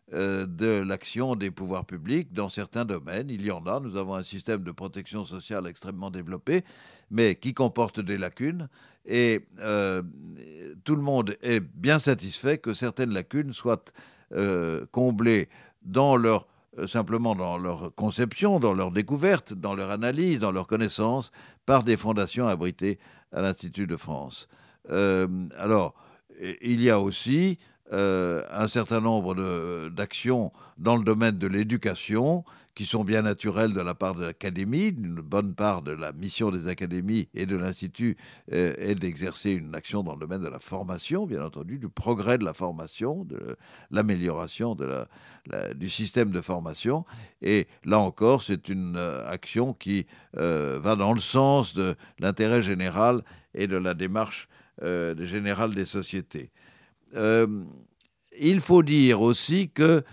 de l'action des pouvoirs publics dans certains domaines. Il y en a. Nous avons un système de protection sociale extrêmement développé, mais qui comporte des lacunes. Et euh, tout le monde est bien satisfait que certaines lacunes soient euh, comblées dans leur, euh, simplement dans leur conception, dans leur découverte, dans leur analyse, dans leur connaissance, par des fondations abritées à l'Institut de France. Euh, alors, il y a aussi Euh, un certain nombre de, d'actions dans le domaine de l'éducation qui sont bien naturelles de la part de l'Académie. Une bonne part de la mission des académies et de l'Institut euh, est d'exercer une action dans le domaine de la formation, bien entendu, du progrès de la formation, de l'amélioration de la, la, du système de formation. Et là encore, c'est une euh, action qui euh, va dans le sens de l'intérêt général et de la démarche euh, générale des sociétés. Euh, il faut dire aussi que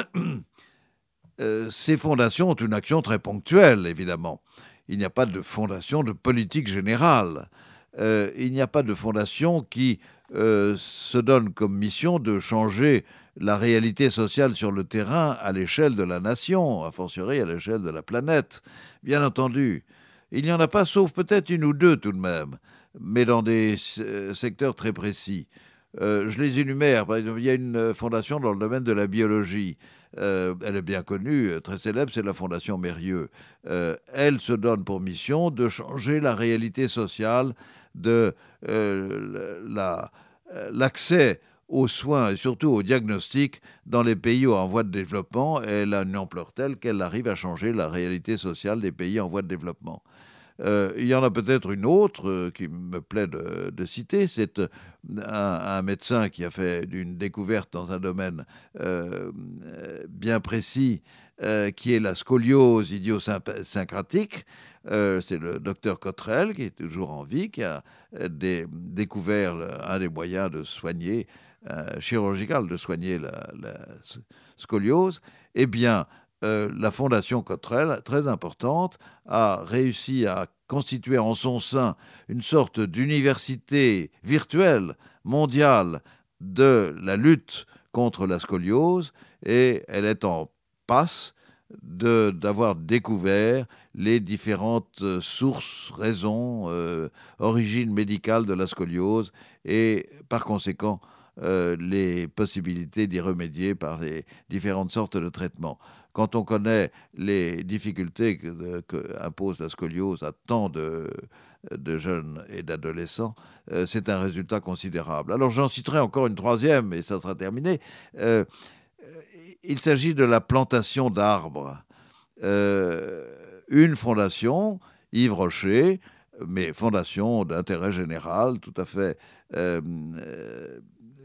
euh, ces fondations ont une action très ponctuelle, évidemment. Il n'y a pas de fondation de politique générale. Euh, il n'y a pas de fondation qui euh, se donne comme mission de changer la réalité sociale sur le terrain à l'échelle de la nation, a fortiori à l'échelle de la planète. Bien entendu, il n'y en a pas, sauf peut-être une ou deux tout de même, mais dans des euh, secteurs très précis. Euh, je les énumère. Par exemple, il y a une fondation dans le domaine de la biologie. Euh, elle est bien connue, très célèbre, c'est la Fondation Mérieux. Euh, elle se donne pour mission de changer la réalité sociale, de euh, la, l'accès aux soins et surtout aux diagnostics dans les pays en voie de développement. Elle a une ampleur telle qu'elle arrive à changer la réalité sociale des pays en voie de développement. Euh, il y en a peut-être une autre euh, qui me plaît de, de citer, c'est un, un médecin qui a fait une découverte dans un domaine euh, bien précis, euh, qui est la scoliose idiosyncratique. Euh, c'est le docteur Cottrell, qui est toujours en vie, qui a dé- découvert un des moyens de soigner, euh, chirurgical, de soigner la, la scoliose. Eh bien, Euh, la Fondation Cottrell, très importante, a réussi à constituer en son sein une sorte d'université virtuelle mondiale de la lutte contre la scoliose et elle est en passe de, d'avoir découvert les différentes sources, raisons, euh, origines médicales de la scoliose et par conséquent euh, les possibilités d'y remédier par les différentes sortes de traitements. Quand on connaît les difficultés que, que impose la scoliose à tant de, de jeunes et d'adolescents, euh, c'est un résultat considérable. Alors j'en citerai encore une troisième et ça sera terminé. Euh, il s'agit de la plantation d'arbres. Euh, une fondation, Yves Rocher, mais fondation d'intérêt général, tout à fait euh, euh,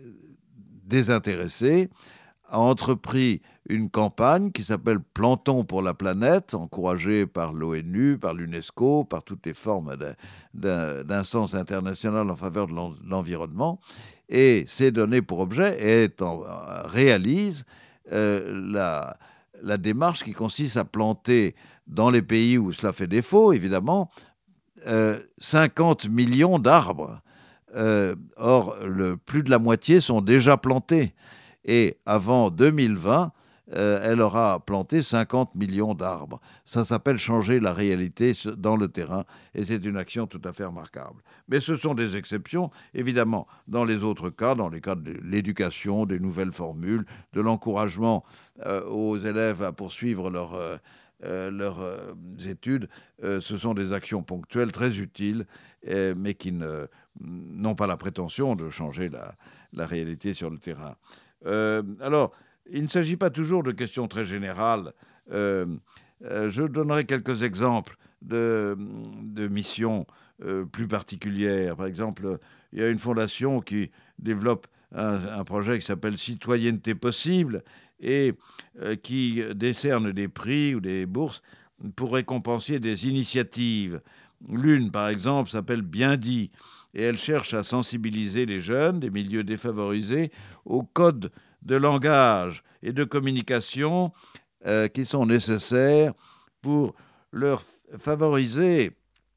désintéressée, a entrepris une campagne qui s'appelle Plantons pour la planète, encouragée par l'ONU, par l'UNESCO, par toutes les formes d'instances internationales en faveur de l'environnement. Et c'est donné pour objet et en, réalise euh, la, la démarche qui consiste à planter dans les pays où cela fait défaut, évidemment, euh, cinquante millions d'arbres. Euh, or, le, plus de la moitié sont déjà plantés. Et avant deux mille vingt, euh, elle aura planté cinquante millions d'arbres. Ça s'appelle changer la réalité dans le terrain et c'est une action tout à fait remarquable. Mais ce sont des exceptions, évidemment. Dans les autres cas, dans les cas de l'éducation, des nouvelles formules, de l'encouragement euh, aux élèves à poursuivre leur, euh, euh, leurs euh, études, euh, ce sont des actions ponctuelles très utiles, euh, mais qui ne, n'ont pas la prétention de changer la, la réalité sur le terrain. Euh, alors, il ne s'agit pas toujours de questions très générales. Euh, euh, je donnerai quelques exemples de, de missions euh, plus particulières. Par exemple, il y a une fondation qui développe un, un projet qui s'appelle Citoyenneté possible et euh, qui décerne des prix ou des bourses pour récompenser des initiatives. L'une, par exemple, s'appelle Bien dit et elle cherche à sensibiliser les jeunes des milieux défavorisés aux codes de langage et de communication euh, qui sont nécessaires pour leur favoriser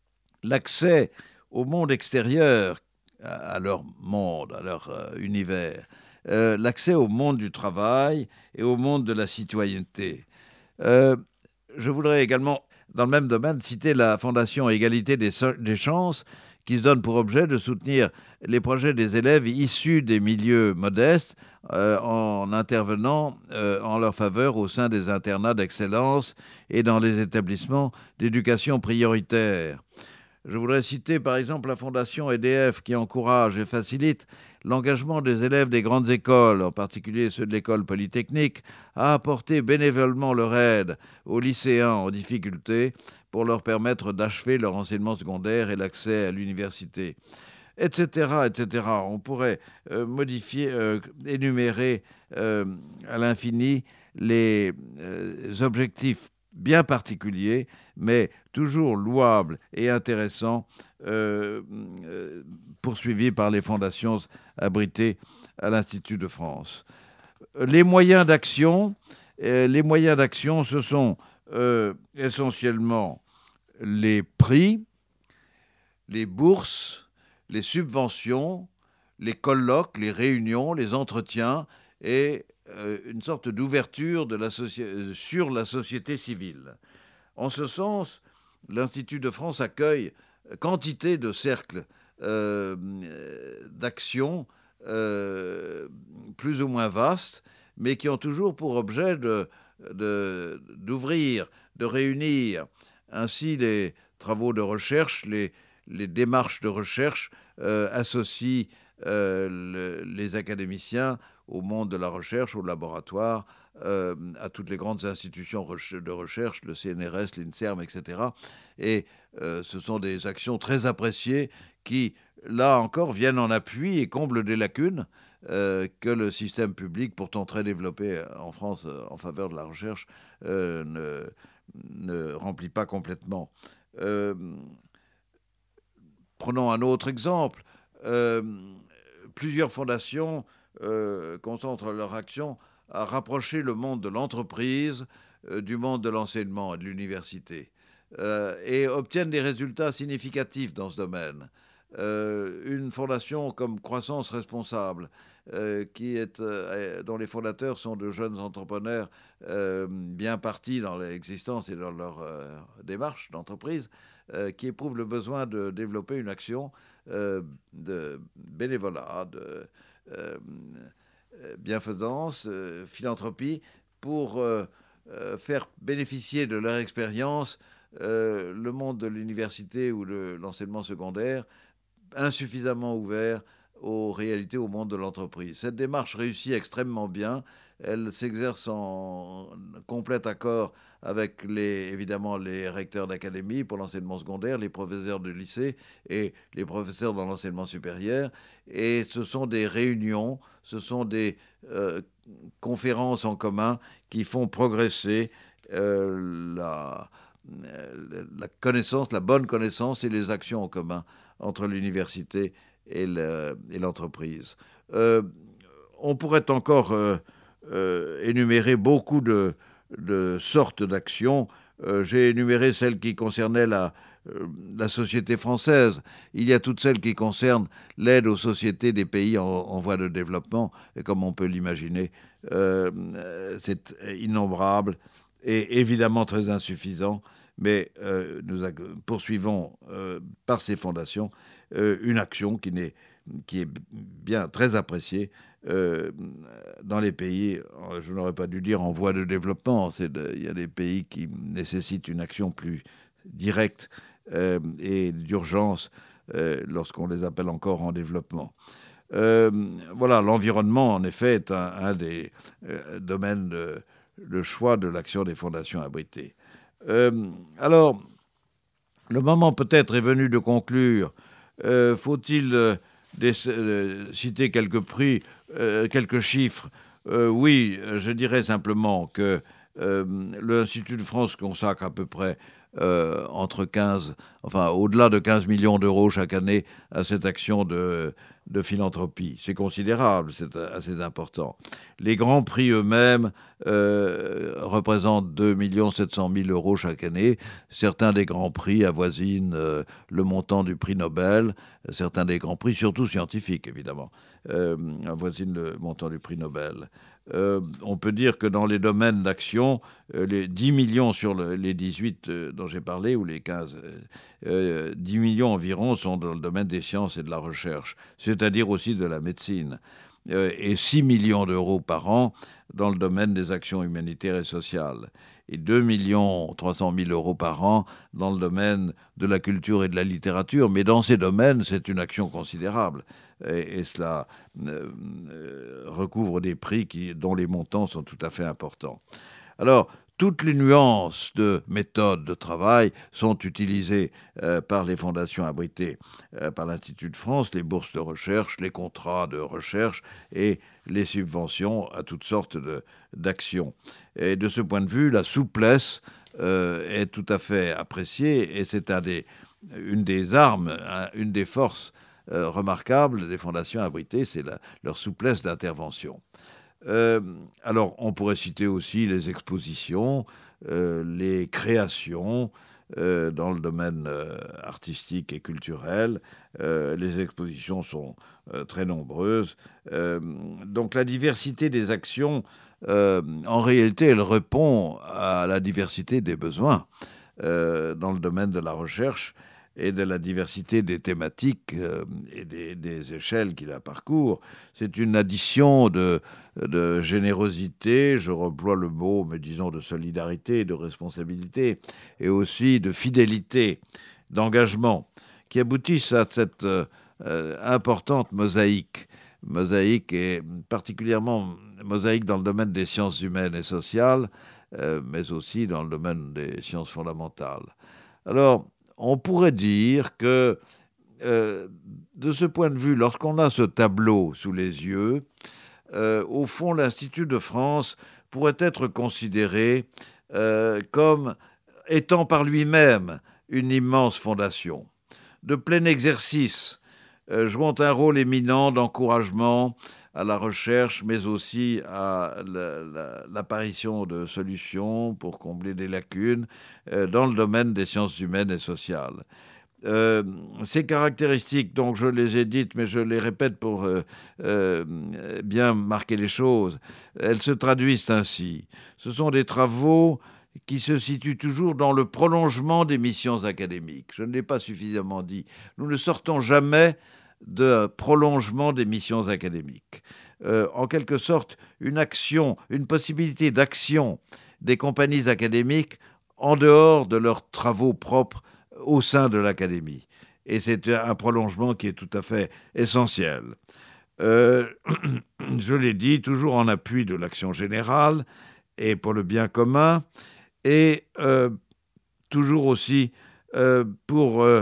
l'accès au monde extérieur, à leur monde, à leur euh, univers, euh, l'accès au monde du travail et au monde de la citoyenneté. Euh, je voudrais également, dans le même domaine, citer la Fondation Égalité des, so- des chances, qui se donne pour objet de soutenir les projets des élèves issus des milieux modestes euh, en intervenant euh, en leur faveur au sein des internats d'excellence et dans les établissements d'éducation prioritaire. Je voudrais citer par exemple la Fondation E D F qui encourage et facilite l'engagement des élèves des grandes écoles, en particulier ceux de l'école polytechnique, à apporter bénévolement leur aide aux lycéens en difficulté pour leur permettre d'achever leur enseignement secondaire et l'accès à l'université, et cetera, et cetera. On pourrait euh, modifier, euh, énumérer euh, à l'infini les euh, objectifs bien particuliers, mais toujours louables et intéressants, euh, euh, poursuivis par les fondations abritées à l'Institut de France. Les moyens d'action, euh, les moyens d'action, ce sont euh, essentiellement les prix, les bourses, les subventions, les colloques, les réunions, les entretiens et euh, une sorte d'ouverture de la soci- sur la société civile. En ce sens, l'Institut de France accueille quantité de cercles euh, d'action euh, plus ou moins vastes, mais qui ont toujours pour objet de, de, d'ouvrir, de réunir ainsi les travaux de recherche, les, les démarches de recherche euh, associent euh, le, les académiciens au monde de la recherche, au laboratoire, euh, à toutes les grandes institutions de recherche, le C N R S, l'INSERM, et cetera. Et euh, ce sont des actions très appréciées qui, là encore, viennent en appui et comblent des lacunes euh, que le système public, pourtant très développé en France euh, en faveur de la recherche, euh, ne, ne remplit pas complètement. Euh, prenons un autre exemple. Euh, plusieurs fondations euh, concentrent leur action à rapprocher le monde de l'entreprise euh, du monde de l'enseignement et de l'université euh, et obtiennent des résultats significatifs dans ce domaine. Euh, une fondation comme Croissance Responsable, euh, qui est, euh, dont les fondateurs sont de jeunes entrepreneurs euh, bien partis dans l'existence et dans leur euh, démarche d'entreprise, euh, qui éprouvent le besoin de développer une action euh, de bénévolat, de euh, bienfaisance, euh, philanthropie, pour euh, euh, faire bénéficier de leur expérience euh, le monde de l'université ou de l'enseignement secondaire, insuffisamment ouvert aux réalités, au monde de l'entreprise. Cette démarche réussit extrêmement bien. Elle s'exerce en complet accord avec les, évidemment les recteurs d'académie pour l'enseignement secondaire, les professeurs de lycée et les professeurs dans l'enseignement supérieur. Et ce sont des réunions, ce sont des euh, conférences en commun qui font progresser euh, la, la connaissance, la bonne connaissance et les actions en commun entre l'université et, le, et l'entreprise. Euh, on pourrait encore euh, euh, énumérer beaucoup de, de sortes d'actions. Euh, j'ai énuméré celles qui concernaient la, euh, la société française. Il y a toutes celles qui concernent l'aide aux sociétés des pays en, en voie de développement. Et comme on peut l'imaginer, euh, c'est innombrable et évidemment très insuffisant. Mais euh, nous poursuivons euh, par ces fondations euh, une action qui, n'est, qui est bien très appréciée euh, dans les pays, je n'aurais pas dû dire en voie de développement, c'est de, il y a des pays qui nécessitent une action plus directe euh, et d'urgence euh, lorsqu'on les appelle encore en développement. Euh, voilà, l'environnement, en effet, est un, un des euh, domaines de, de choix de l'action des fondations abritées. Euh, alors, le moment peut-être est venu de conclure. Euh, faut-il euh, des, euh, citer quelques prix, euh, quelques chiffres? euh, Oui, je dirais simplement que euh, l'Institut de France consacre à peu près euh, entre quinze, enfin au-delà de quinze millions d'euros chaque année à cette action de, de philanthropie. C'est considérable, c'est assez important. Les grands prix eux-mêmes euh, représentent deux millions sept cent mille euros chaque année. Certains des grands prix avoisinent euh, le montant du prix Nobel. Certains des grands prix, surtout scientifiques évidemment, euh, avoisinent le montant du prix Nobel. Euh, on peut dire que dans les domaines d'action, euh, les dix millions sur le, les dix-huit euh, dont j'ai parlé, ou les quinze, euh, dix millions environ sont dans le domaine des sciences et de la recherche, c'est-à-dire aussi de la médecine, euh, et six millions d'euros par an dans le domaine des actions humanitaires et sociales, et deux millions trois cent mille euros par an dans le domaine de la culture et de la littérature. Mais dans ces domaines, c'est une action considérable. Et, et cela euh, euh, recouvre des prix qui, dont les montants sont tout à fait importants. Alors, toutes les nuances de méthode de travail sont utilisées euh, par les fondations abritées euh, par l'Institut de France, les bourses de recherche, les contrats de recherche et les subventions à toutes sortes de, d'actions. Et de ce point de vue, la souplesse euh, est tout à fait appréciée et c'est un des, une des armes, un, une des forces euh, remarquables des fondations abritées, c'est la, leur souplesse d'intervention. Euh, alors, on pourrait citer aussi les expositions, euh, les créations euh, dans le domaine euh, artistique et culturel. Euh, les expositions sont euh, très nombreuses. Euh, donc, la diversité des actions, euh, en réalité, elle répond à la diversité des besoins euh, dans le domaine de la recherche et de la diversité des thématiques euh, et des, des échelles qui la parcourent. C'est une addition de, de générosité, je emploie le mot, mais disons de solidarité, de responsabilité, et aussi de fidélité, d'engagement, qui aboutissent à cette euh, importante mosaïque. Mosaïque et particulièrement mosaïque dans le domaine des sciences humaines et sociales, euh, mais aussi dans le domaine des sciences fondamentales. Alors, on pourrait dire que, euh, de ce point de vue, lorsqu'on a ce tableau sous les yeux, euh, au fond, l'Institut de France pourrait être considéré euh, comme étant par lui-même une immense fondation, de plein exercice, euh, jouant un rôle éminent d'encouragement à la recherche, mais aussi à la, la, l'apparition de solutions pour combler des lacunes euh, dans le domaine des sciences humaines et sociales. Euh, ces caractéristiques, donc je les ai dites, mais je les répète pour euh, euh, bien marquer les choses, elles se traduisent ainsi. Ce sont des travaux qui se situent toujours dans le prolongement des missions académiques. Je ne l'ai pas suffisamment dit. Nous ne sortons jamais de prolongement des missions académiques. Euh, en quelque sorte, une action, une possibilité d'action des compagnies académiques en dehors de leurs travaux propres au sein de l'académie. Et c'est un prolongement qui est tout à fait essentiel. Euh, je l'ai dit, toujours en appui de l'action générale et pour le bien commun, et euh, toujours aussi euh, pour euh,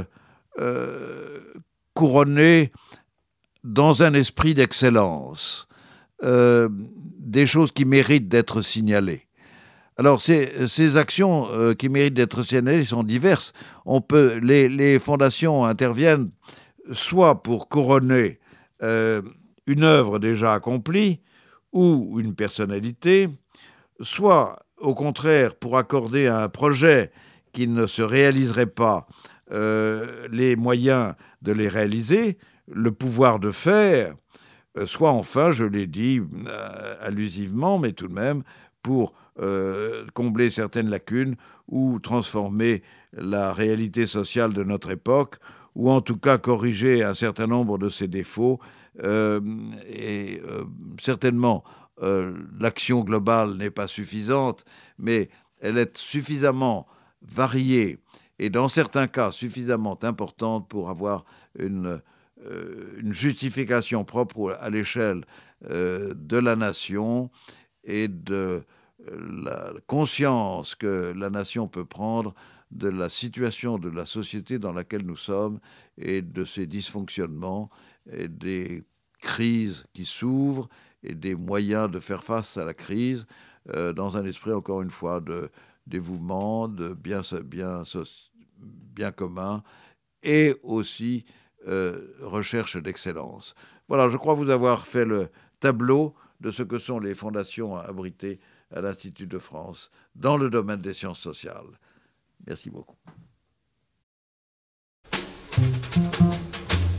euh, couronner dans un esprit d'excellence euh, des choses qui méritent d'être signalées. Alors, ces, ces actions euh, qui méritent d'être signalées sont diverses. On peut, les, les fondations interviennent soit pour couronner euh, une œuvre déjà accomplie ou une personnalité, soit, au contraire, pour accorder à un projet qui ne se réaliserait pas euh, les moyens de les réaliser, le pouvoir de faire, euh, soit enfin, je l'ai dit euh, allusivement, mais tout de même, pour euh, combler certaines lacunes ou transformer la réalité sociale de notre époque, ou en tout cas corriger un certain nombre de ses défauts. Euh, et euh, certainement, euh, l'action globale n'est pas suffisante, mais elle est suffisamment variée et dans certains cas suffisamment importante pour avoir une, euh, une justification propre à l'échelle euh, de la nation et de la conscience que la nation peut prendre de la situation de la société dans laquelle nous sommes et de ses dysfonctionnements et des crises qui s'ouvrent et des moyens de faire face à la crise euh, dans un esprit, encore une fois, de dévouement, de bien, bien, bien commun et aussi euh, recherche d'excellence. Voilà, je crois vous avoir fait le tableau de ce que sont les fondations abritées à l'Institut de France dans le domaine des sciences sociales. Merci beaucoup.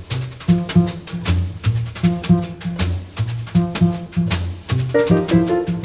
Thank you.